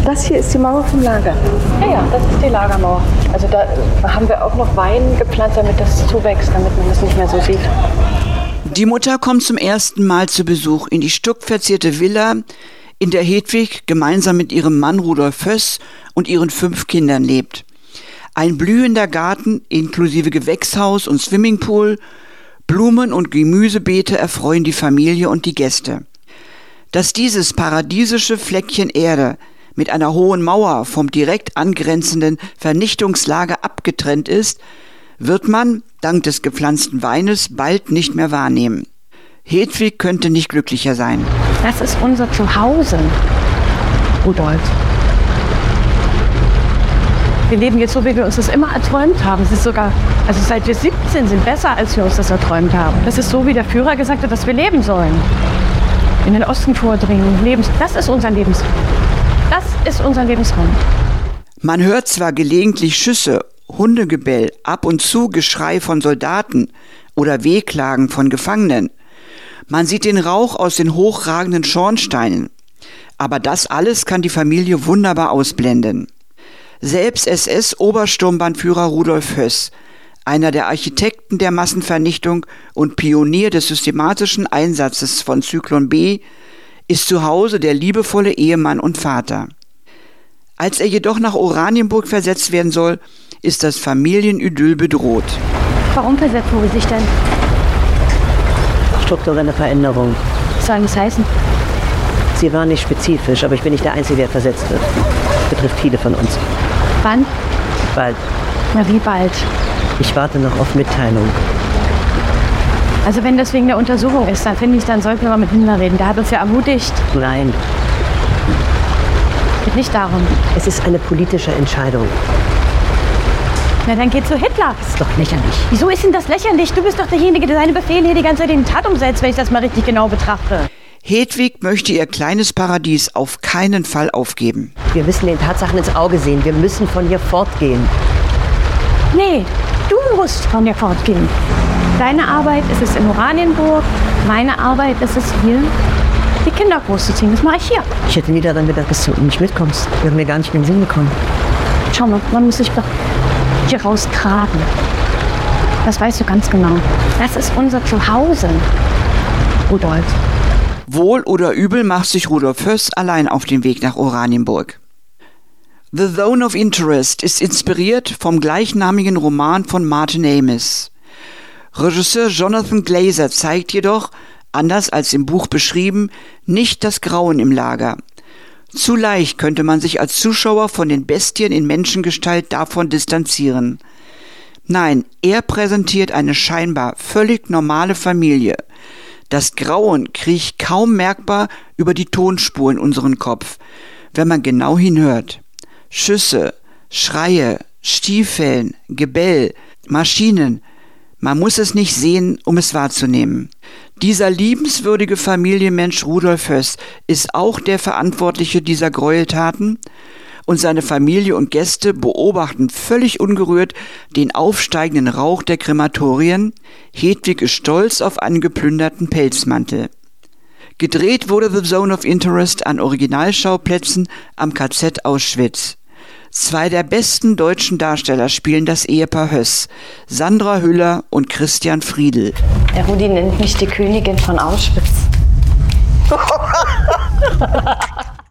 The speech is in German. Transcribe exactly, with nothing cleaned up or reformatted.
Das hier ist die Mauer vom Lager. Ja, ja, das ist die Lagermauer. Also da haben wir auch noch Wein gepflanzt, damit das zuwächst, damit man das nicht mehr so sieht. Die Mutter kommt zum ersten Mal zu Besuch in die stuckverzierte Villa, in der Hedwig gemeinsam mit ihrem Mann Rudolf Höss und ihren fünf Kindern lebt. Ein blühender Garten inklusive Gewächshaus und Swimmingpool, Blumen- und Gemüsebeete erfreuen die Familie und die Gäste. Dass dieses paradiesische Fleckchen Erde mit einer hohen Mauer vom direkt angrenzenden Vernichtungslager abgetrennt ist, wird man, dank des gepflanzten Weines, bald nicht mehr wahrnehmen. Hedwig könnte nicht glücklicher sein. Das ist unser Zuhause, Rudolf. Wir leben jetzt so, wie wir uns das immer erträumt haben. Es ist sogar, also seit wir siebzehn sind, besser, als wir uns das erträumt haben. Das ist so, wie der Führer gesagt hat, dass wir leben sollen. In den Osten vordringen, Lebens. Das ist unser Lebensraum. Das ist unser Lebensraum. Man hört zwar gelegentlich Schüsse, Hundegebell, ab und zu Geschrei von Soldaten oder Wehklagen von Gefangenen. Man sieht den Rauch aus den hochragenden Schornsteinen. Aber das alles kann die Familie wunderbar ausblenden. Selbst S S-Obersturmbannführer Rudolf Höss, einer der Architekten der Massenvernichtung und Pionier des systematischen Einsatzes von Zyklon B, ist zu Hause der liebevolle Ehemann und Vater. Als er jedoch nach Oranienburg versetzt werden soll, ist das Familienidyll bedroht. Warum versetzen Sie sich denn? Strukturelle Veränderung. Was soll das heißen? Sie war nicht spezifisch, aber ich bin nicht der Einzige, der versetzt wird. Das betrifft viele von uns. Wann? Bald. Na, wie bald? Ich warte noch auf Mitteilung. Also wenn das wegen der Untersuchung ist, dann finde ich, dann sollten wir mal mit Hitler reden. Der hat uns ja ermutigt. Nein. Geht nicht darum. Es ist eine politische Entscheidung. Na, dann geht zu Hitler. Das ist doch lächerlich. Wieso ist denn das lächerlich? Du bist doch derjenige, der seine Befehle hier die ganze Zeit in die Tat umsetzt, wenn ich das mal richtig genau betrachte. Hedwig möchte ihr kleines Paradies auf keinen Fall aufgeben. Wir müssen den Tatsachen ins Auge sehen. Wir müssen von hier fortgehen. Nee, du musst von hier fortgehen. Deine Arbeit ist es in Oranienburg, meine Arbeit ist es hier, die Kinder großzuziehen. Das mache ich hier. Ich hätte nie daran gedacht, dass du nicht mitkommst. Wäre mir gar nicht in den Sinn gekommen. Schau mal, man muss sich doch hier rausgraben. Das weißt du ganz genau. Das ist unser Zuhause, Rudolf. Wohl oder übel macht sich Rudolf Höss allein auf den Weg nach Oranienburg. The Zone of Interest ist inspiriert vom gleichnamigen Roman von Martin Amis. Regisseur Jonathan Glazer zeigt jedoch, anders als im Buch beschrieben, nicht das Grauen im Lager. Zu leicht könnte man sich als Zuschauer von den Bestien in Menschengestalt davon distanzieren. Nein, er präsentiert eine scheinbar völlig normale Familie. Das Grauen kriecht kaum merkbar über die Tonspur in unseren Kopf, wenn man genau hinhört. Schüsse, Schreie, Stiefellen, Gebell, Maschinen. Man muss es nicht sehen, um es wahrzunehmen. Dieser liebenswürdige Familienmensch Rudolf Höss ist auch der Verantwortliche dieser Gräueltaten und seine Familie und Gäste beobachten völlig ungerührt den aufsteigenden Rauch der Krematorien. Hedwig ist stolz auf einen geplünderten Pelzmantel. Gedreht wurde The Zone of Interest an Originalschauplätzen am K Z Auschwitz. Zwei der besten deutschen Darsteller spielen das Ehepaar Höss, Sandra Hüller und Christian Friedl. Der Rudi nennt mich die Königin von Auschwitz.